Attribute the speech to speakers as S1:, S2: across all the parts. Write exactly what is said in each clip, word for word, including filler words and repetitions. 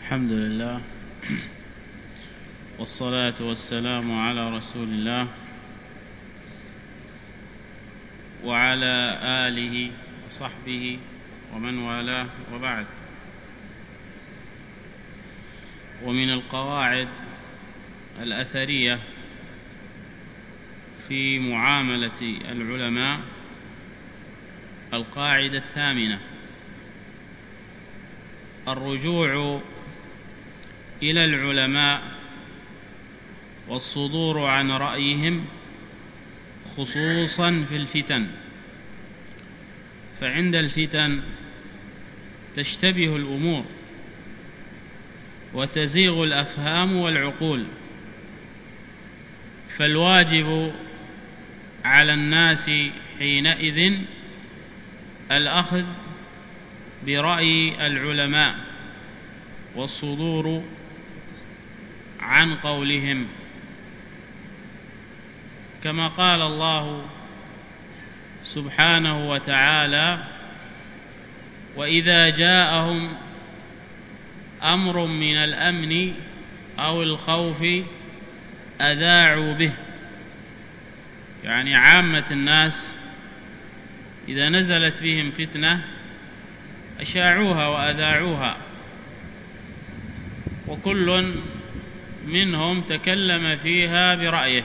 S1: الحمد لله والصلاة والسلام على رسول الله وعلى آله وصحبه ومن والاه، وبعد. ومن القواعد الأثرية في معاملة العلماء القاعدة الثامنة: الرجوع إلى العلماء والصدور عن رأيهم، خصوصا في الفتن، فعند الفتن تشتبه الأمور وتزيغ الأفهام والعقول، فالواجب على الناس حينئذ الأخذ برأي العلماء والصدور عن قولهم، كما قال الله سبحانه وتعالى: وإذا جاءهم أمر من الأمن أو الخوف أذاعوا به. يعني عامة الناس إذا نزلت بهم فتنة أشاعوها وأذاعوها، وكل منهم تكلم فيها برأيه.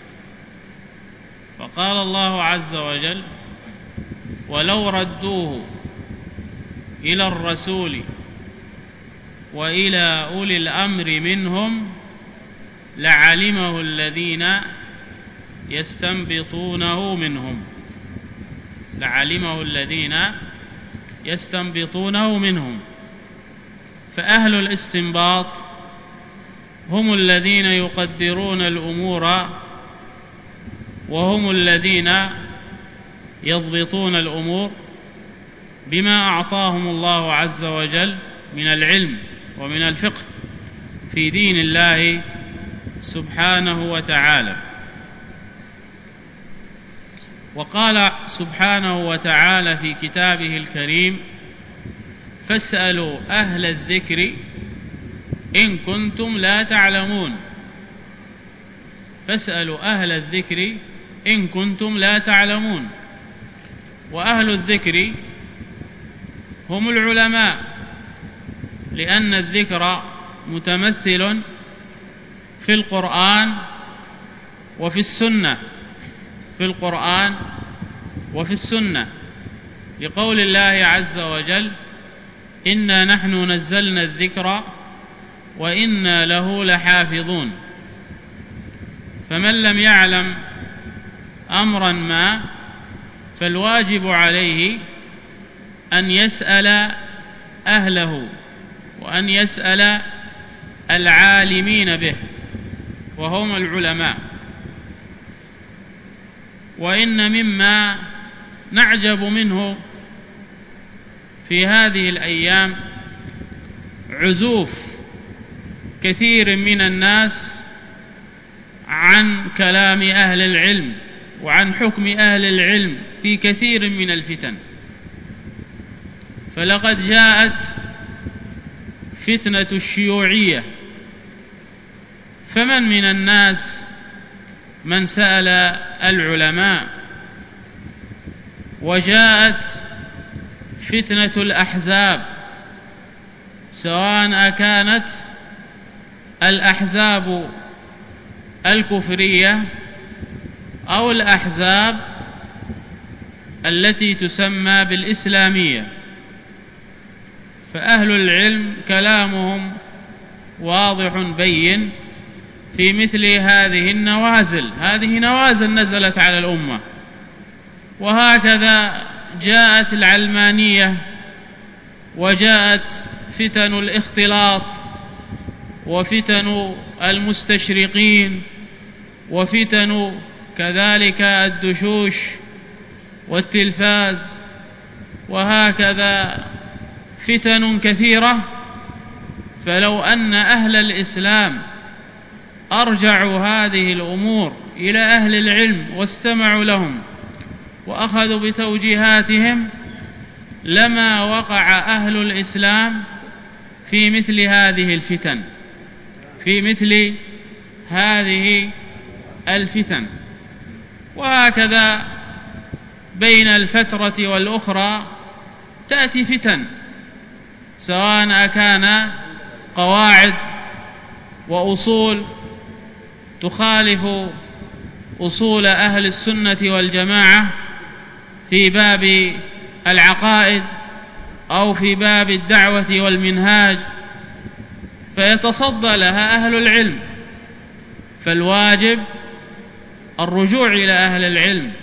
S1: فقال الله عز وجل: ولو ردوه إلى الرسول وإلى أولي الأمر منهم لعلمه الذين يستنبطونه منهم لعلمه الذين يستنبطونه منهم فأهل الاستنباط هم الذين يقدرون الأمور، وهم الذين يضبطون الأمور بما أعطاهم الله عز وجل من العلم ومن الفقه في دين الله سبحانه وتعالى. وقال سبحانه وتعالى في كتابه الكريم: فاسألوا أهل الذكر إن كنتم لا تعلمون. فاسألوا أهل الذكر إن كنتم لا تعلمون. وأهل الذكر هم العلماء، لأن الذكر متمثل في القرآن وفي السنة في القرآن وفي السنة لقول الله عز وجل: إنا نحن نزلنا الذكر وإنا له لحافظون. فمن لم يعلم أمرا ما فالواجب عليه أن يسأل أهله وأن يسأل العالمين به، وهم العلماء. وإن مما نعجب منه في هذه الأيام عزوف كثير من الناس عن كلام أهل العلم وعن حكم أهل العلم في كثير من الفتن. فلقد جاءت فتنة الشيوعية، فمن من الناس من سأل العلماء؟ وجاءت فتنة الأحزاب، سواء كانت الأحزاب الكفرية أو الأحزاب التي تسمى بالإسلامية. فأهل العلم كلامهم واضح بين في مثل هذه النوازل. هذه نوازل نزلت على الأمة، وهكذا جاءت العلمانية، وجاءت فتن الاختلاط، وفتن المستشرقين، وفتن كذلك الدشوش والتلفاز، وهكذا فتن كثيرة. فلو أن أهل الإسلام أرجعوا هذه الأمور إلى أهل العلم واستمعوا لهم وأخذوا بتوجيهاتهم لما وقع أهل الإسلام في مثل هذه الفتن في مثل هذه الفتن. وهكذا بين الفترة والأخرى تأتي فتن، سواء كان قواعد وأصول تخالف أصول أهل السنة والجماعة في باب العقائد أو في باب الدعوة والمنهاج، فيتصدى لها أهل العلم. فالواجب الرجوع إلى أهل العلم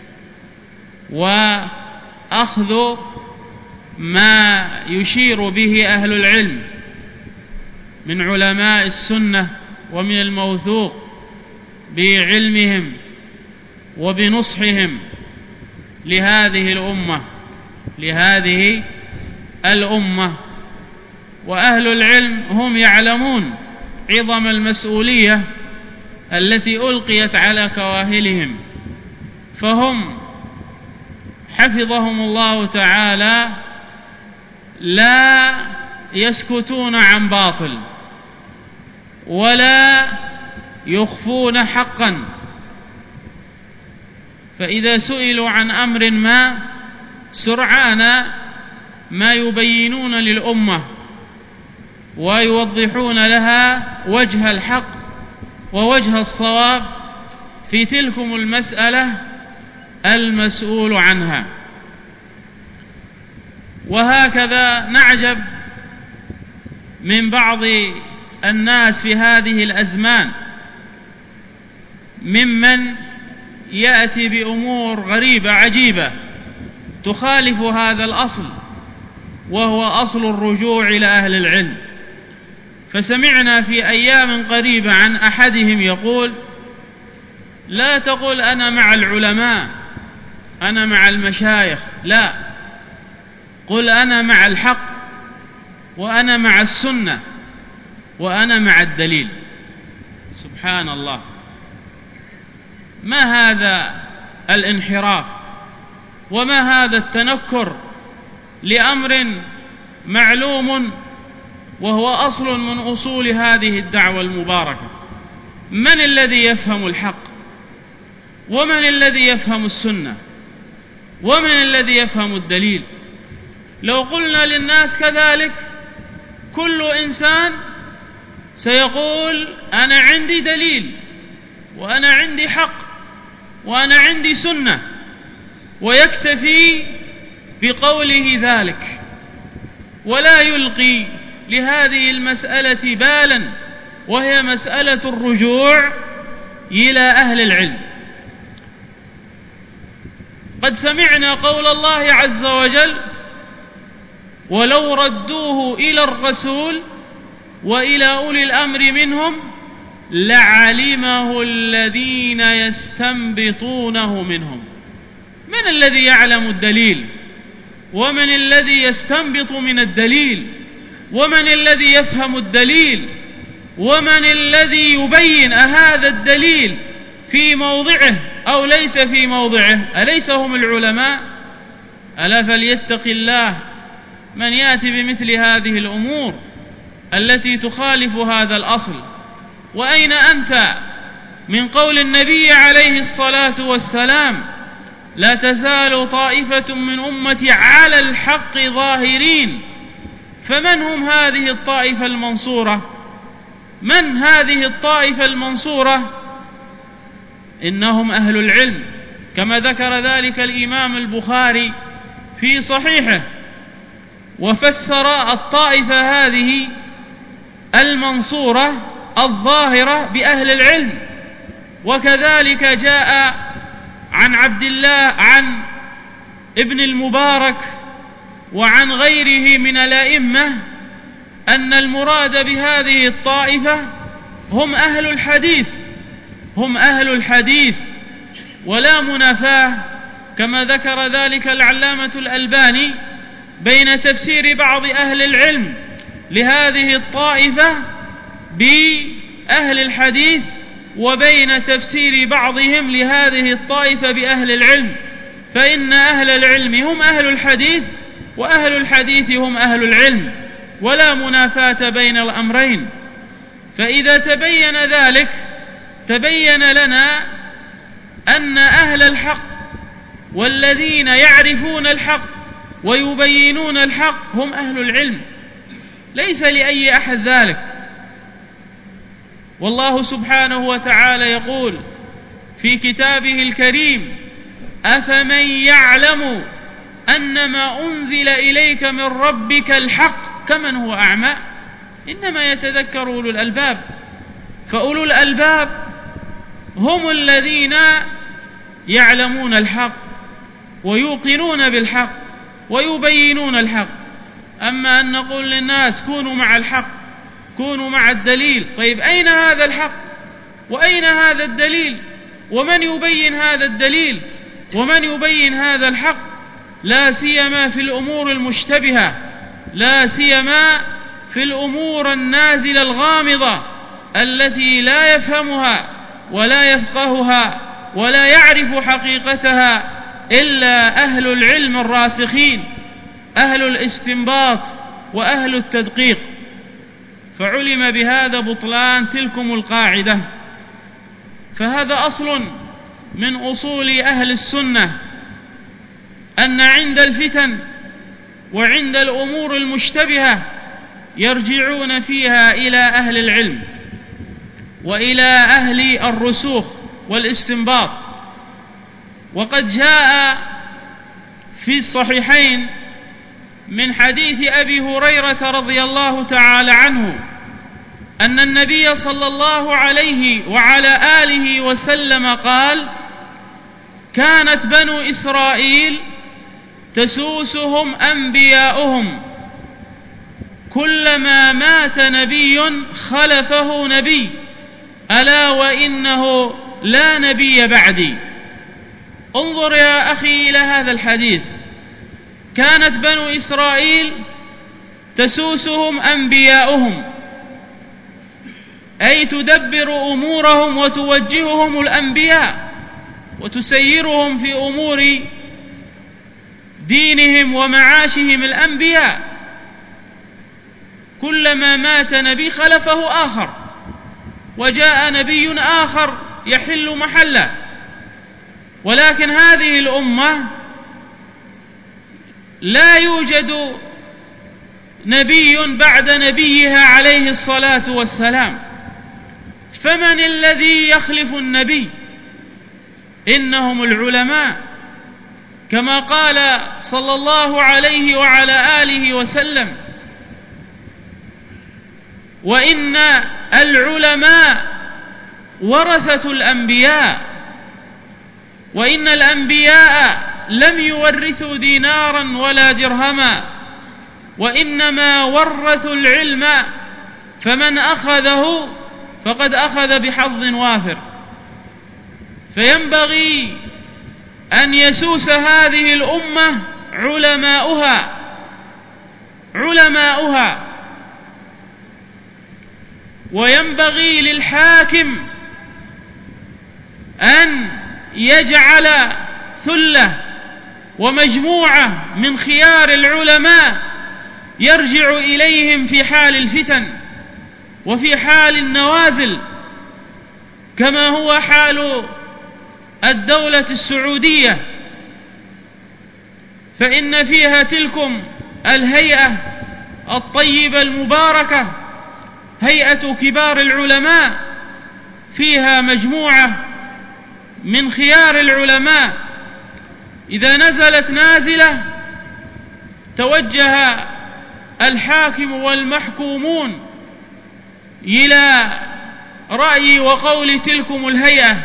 S1: وأخذ ما يشير به أهل العلم من علماء السنة ومن الموثوق بعلمهم وبنصحهم لهذه الأمة لهذه الأمة. وأهل العلم هم يعلمون عظم المسؤولية التي ألقيت على كواهلهم، فهم حفظهم الله تعالى لا يسكتون عن باطل ولا يخفون حقا، فإذا سئلوا عن أمر ما سرعان ما يبينون للأمة ويوضحون لها وجه الحق ووجه الصواب في تلكم المسألة المسؤول عنها. وهكذا نعجب من بعض الناس في هذه الأزمان ممن يأتي بأمور غريبة عجيبة تخالف هذا الأصل، وهو أصل الرجوع إلى أهل العلم. فسمعنا في أيام قريبة عن أحدهم يقول: لا تقل أنا مع العلماء، أنا مع المشايخ، لا، قل أنا مع الحق، وأنا مع السنة، وأنا مع الدليل. سبحان الله، ما هذا الانحراف وما هذا التنكر لأمر معلوم وهو أصل من أصول هذه الدعوة المباركة. من الذي يفهم الحق؟ ومن الذي يفهم السنة؟ ومن الذي يفهم الدليل؟ لو قلنا للناس كذلك كل إنسان سيقول أنا عندي دليل، وأنا عندي حق، وأنا عندي سنة، ويكتفي بقوله ذلك ولا يلقي لهذه المسألة بالا، وهي مسألة الرجوع إلى أهل العلم. قد سمعنا قول الله عز وجل: ولو ردوه إلى الرسول وإلى أولي الأمر منهم لعلمه الذين يستنبطونه منهم. من الذي يعلم الدليل؟ ومن الذي يستنبط من الدليل؟ ومن الذي يفهم الدليل؟ ومن الذي يبين أهذا الدليل في موضعه أو ليس في موضعه؟ أليس هم العلماء؟ ألا فليتق الله من يأتي بمثل هذه الأمور التي تخالف هذا الأصل. وأين أنت من قول النبي عليه الصلاة والسلام: لا تزال طائفة من أمتي على الحق ظاهرين؟ فمن هم هذه الطائفة المنصورة؟ من هذه الطائفة المنصورة؟ إنهم أهل العلم، كما ذكر ذلك الإمام البخاري في صحيحه، وفسر الطائفة هذه المنصورة الظاهرة بأهل العلم. وكذلك جاء عن عبد الله عن ابن المبارك وعن غيره من الأئمة أن المراد بهذه الطائفة هم أهل الحديث، هم أهل الحديث ولا منافاة، كما ذكر ذلك العلامة الألباني بين تفسير بعض أهل العلم لهذه الطائفة بأهل الحديث وبين تفسير بعضهم لهذه الطائفة بأهل العلم. فإن أهل العلم هم أهل الحديث، وأهل الحديث هم أهل العلم. ولا منافاة بين الأمرين. فإذا تبين ذلك تبين لنا أن أهل الحق والذين يعرفون الحق ويبينون الحق هم أهل العلم، ليس لأي أحد ذلك. والله سبحانه وتعالى يقول في كتابه الكريم: أفمن يعلم أنما أنزل إليك من ربك الحق كمن هو أعمى. إنما يتذكر أولو الألباب. فأولو الألباب هم الذين يعلمون الحق ويوقنون بالحق ويبينون الحق. أما أن نقول للناس كونوا مع الحق، كونوا مع الدليل، طيب أين هذا الحق وأين هذا الدليل ومن يبين هذا الدليل ومن يبين هذا الحق؟ لا سيما في الأمور المشتبهة، لا سيما في الأمور النازلة الغامضة التي لا يفهمها ولا يفقهها ولا يعرف حقيقتها إلا أهل العلم الراسخين، أهل الاستنباط وأهل التدقيق. فعلم بهذا بطلان تلكم القاعدة. فهذا أصل من أصول أهل السنة، أن عند الفتن وعند الأمور المشتبهة يرجعون فيها إلى أهل العلم وإلى أهل الرسوخ والاستنباط. وقد جاء في الصحيحين من حديث أبي هريرة رضي الله تعالى عنه أن النبي صلى الله عليه وعلى آله وسلم قال: كانت بنو إسرائيل تسوسهم أنبياؤهم، كلما مات نبي خلفه نبي، ألا وإنه لا نبي بعدي. انظر يا أخي إلى هذا الحديث. كانت بنو إسرائيل تسوسهم أنبياؤهم، أي تدبر أمورهم وتوجههم الأنبياء وتسيرهم في أمور دينهم ومعاشهم الأنبياء. كلما مات نبي خلفه آخر وجاء نبي آخر يحل محله. ولكن هذه الأمة لا يوجد نبي بعد نبيها عليه الصلاة والسلام، فمن الذي يخلف النبي؟ إنهم العلماء، كما قال صلى الله عليه وعلى آله وسلم: وإن العلماء ورثة الأنبياء، وإن الأنبياء لم يورثوا دينارا ولا درهما، وإنما ورثوا العلم، فمن أخذه فقد أخذ بحظ وافر. فينبغي أن يسوس هذه الأمة علماؤها علماؤها وينبغي للحاكم أن يجعل ثلة ومجموعة من خيار العلماء يرجع إليهم في حال الفتن وفي حال النوازل، كما هو حال الدولة السعودية، فإن فيها تلكم الهيئة الطيبة المباركة، هيئة كبار العلماء، فيها مجموعة من خيار العلماء. إذا نزلت نازلة توجه الحاكم والمحكومون إلى رأي وقول تلكم الهيئة،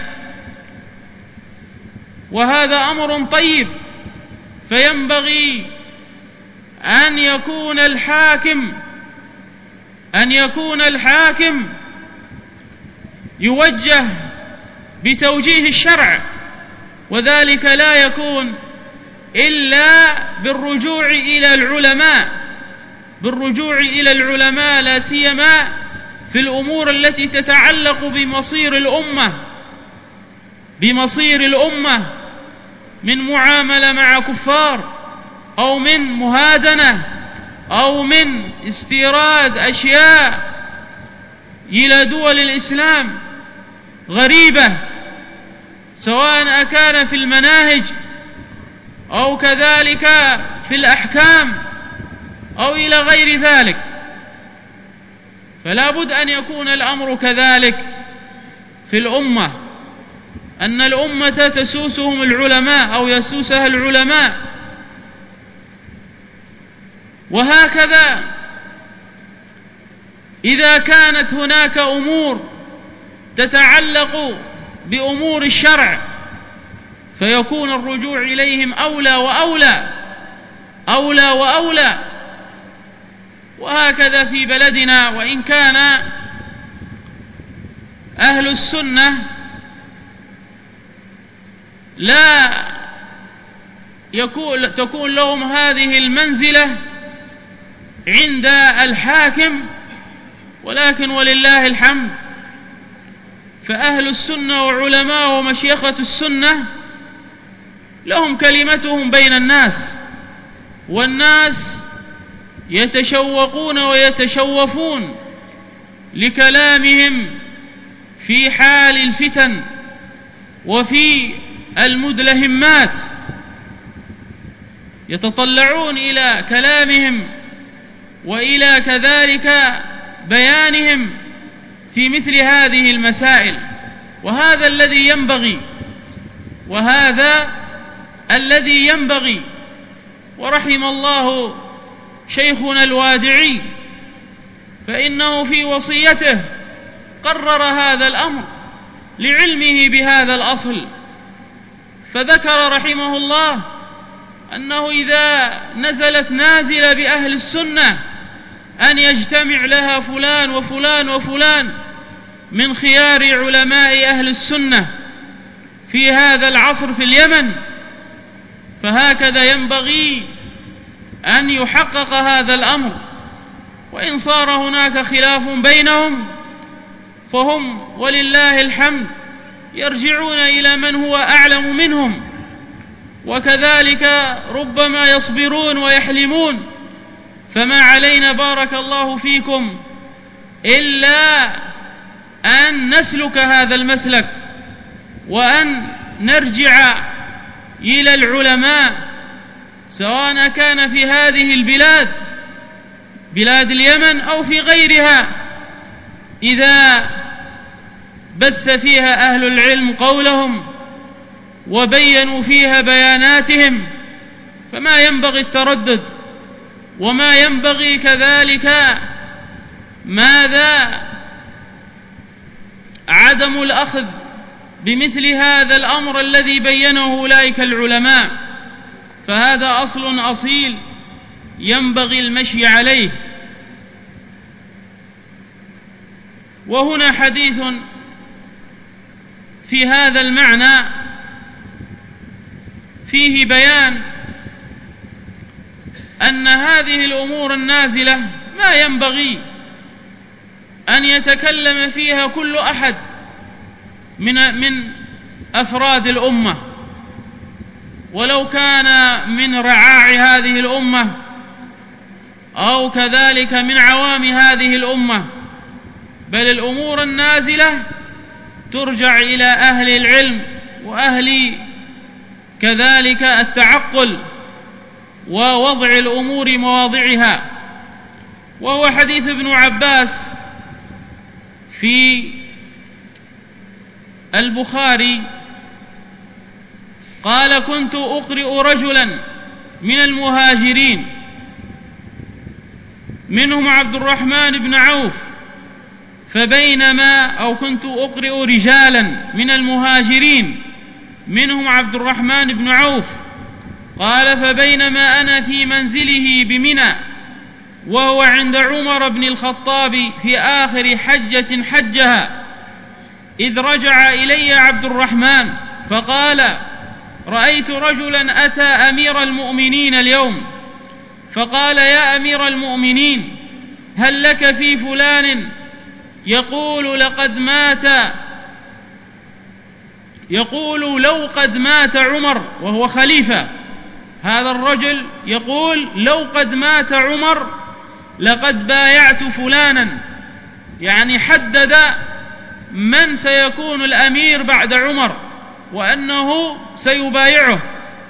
S1: وهذا أمر طيب. فينبغي أن يكون الحاكم أن يكون الحاكم يوجه بتوجيه الشرع، وذلك لا يكون إلا بالرجوع إلى العلماء بالرجوع إلى العلماء لا سيما في الأمور التي تتعلق بمصير الأمة بمصير الأمة من معاملة مع كفار أو من مهادنة أو من استيراد أشياء إلى دول الإسلام غريبة، سواء كان في المناهج أو كذلك في الأحكام أو إلى غير ذلك. فلا بد أن يكون الأمر كذلك في الأمة، أن الأمة تسوسهم العلماء أو يسوسها العلماء. وهكذا إذا كانت هناك أمور تتعلق بأمور الشرع فيكون الرجوع إليهم أولى وأولى أولى وأولى. وهكذا في بلدنا، وإن كان أهل السنة لا يكون تكون لهم هذه المنزلة عند الحاكم، ولكن ولله الحمد فأهل السنة وعلماء ومشيخة السنة لهم كلمتهم بين الناس، والناس يتشوقون ويتشوفون لكلامهم في حال الفتن وفي المدلهمات، يتطلعون إلى كلامهم وإلى كذلك بيانهم في مثل هذه المسائل. وهذا الذي ينبغي وهذا الذي ينبغي ورحم الله شيخنا الوادعي، فإنه في وصيته قرر هذا الأمر لعلمه بهذا الأصل، فذكر رحمه الله أنه إذا نزلت نازلة بأهل السنة أن يجتمع لها فلان وفلان وفلان من خيار علماء أهل السنة في هذا العصر في اليمن. فهكذا ينبغي أن يحقق هذا الأمر، وإن صار هناك خلاف بينهم فهم ولله الحمد يرجعون إلى من هو أعلم منهم، وكذلك ربما يصبرون ويحلمون. فما علينا بارك الله فيكم إلا أن نسلك هذا المسلك، وأن نرجع إلى العلماء، سواء كان في هذه البلاد بلاد اليمن أو في غيرها، إذا بث فيها أهل العلم قولهم وبينوا فيها بياناتهم فما ينبغي التردد، وما ينبغي كذلك ماذا عدم الأخذ بمثل هذا الأمر الذي بينه أولئك العلماء، فهذا أصل أصيل ينبغي المشي عليه. وهنا حديث في هذا المعنى فيه بيان أن هذه الأمور النازلة ما ينبغي أن يتكلم فيها كل أحد من من أفراد الأمة، ولو كان من رعاع هذه الأمة أو كذلك من عوام هذه الأمة، بل الأمور النازلة ترجع إلى أهل العلم وأهل كذلك التعقل ووضع الأمور مواضعها. وهو حديث ابن عباس في البخاري قال: كنت أقرئ رجلا من المهاجرين منهم عبد الرحمن بن عوف، فبينما أو كنت أقرئ رجالا من المهاجرين منهم عبد الرحمن بن عوف، قال: فبينما أنا في منزله بمنى وهو عند عمر بن الخطاب في آخر حجة حجها، إذ رجع إلي عبد الرحمن فقال: رأيت رجلا أتى أمير المؤمنين اليوم فقال: يا أمير المؤمنين، هل لك في فلان يقول لقد مات يقول لو قد مات عمر، وهو خليفة، هذا الرجل يقول لو قد مات عمر لقد بايعت فلانا، يعني حدد من سيكون الأمير بعد عمر وأنه سيبايعه.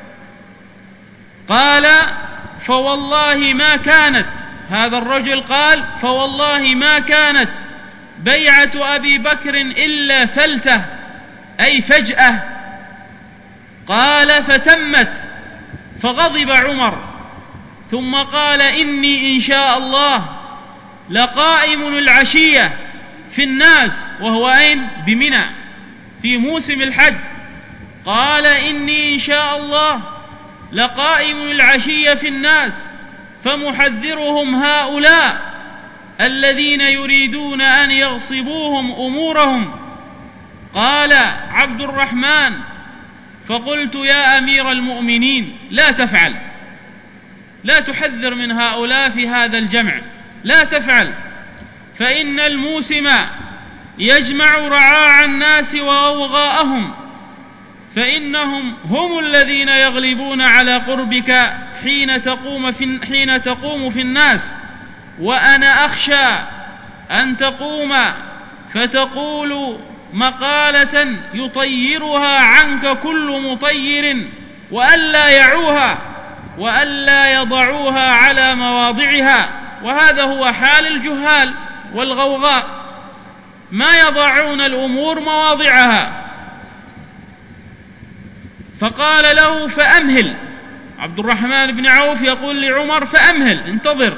S1: قال فوالله ما كانت، هذا الرجل قال فوالله ما كانت بيعة أبي بكر إلا فلتة، أي فجأة. قال فتمت، فغضب عمر، ثم قال إني إن شاء الله لقائم العشية في الناس، وهو أين؟ بمنى في موسم الحج. قال إني إن شاء الله لقائم العشية في الناس فمحذرهم هؤلاء الذين يريدون أن يغصبوهم أمورهم. قال عبد الرحمن فقلت يا أمير المؤمنين لا تفعل، لا تحذر من هؤلاء في هذا الجمع، لا تفعل، فإن الموسم يجمع رعاع الناس وغوغاءهم، فإنهم هم الذين يغلبون على قربك حين تقوم في, حين تقوم في الناس، وأنا أخشى أن تقوم فتقول مقالة يطيرها عنك كل مطير، وألا يعوها وألا يضعوها على مواضعها. وهذا هو حال الجهال والغوغاء، ما يضعون الأمور مواضعها. فقال له فأمهل، عبد الرحمن بن عوف يقول لعمر فأمهل، انتظر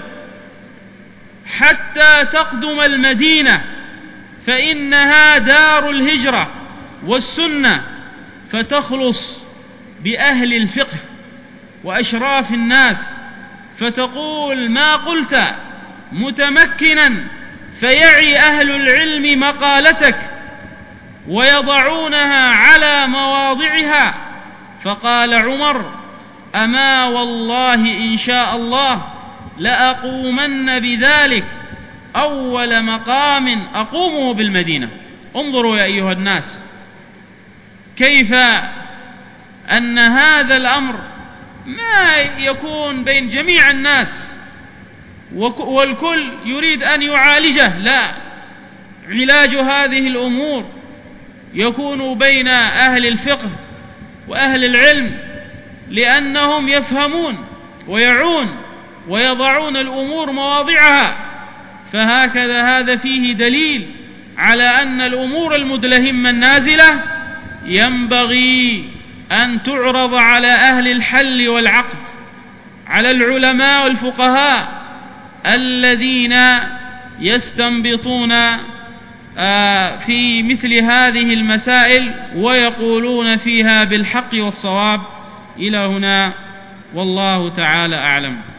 S1: حتى تقدم المدينة، فإنها دار الهجرة والسنة، فتخلص بأهل الفقه وأشراف الناس، فتقول ما قلت متمكنا، فيعي أهل العلم مقالتك ويضعونها على مواضعها. فقال عمر أما والله إن شاء الله لأقومن بذلك أول مقام أقومه بالمدينة. انظروا يا أيها الناس كيف أن هذا الأمر ما يكون بين جميع الناس والكل يريد أن يعالجه، لا، علاج هذه الأمور يكون بين أهل الفقه وأهل العلم، لأنهم يفهمون ويعون ويضعون الأمور مواضعها. فهكذا هذا فيه دليل على أن الأمور المدلهمة النازلة ينبغي أن تعرض على أهل الحل والعقد، على العلماء والفقهاء الذين يستنبطون في مثل هذه المسائل ويقولون فيها بالحق والصواب. إلى هنا والله تعالى أعلم.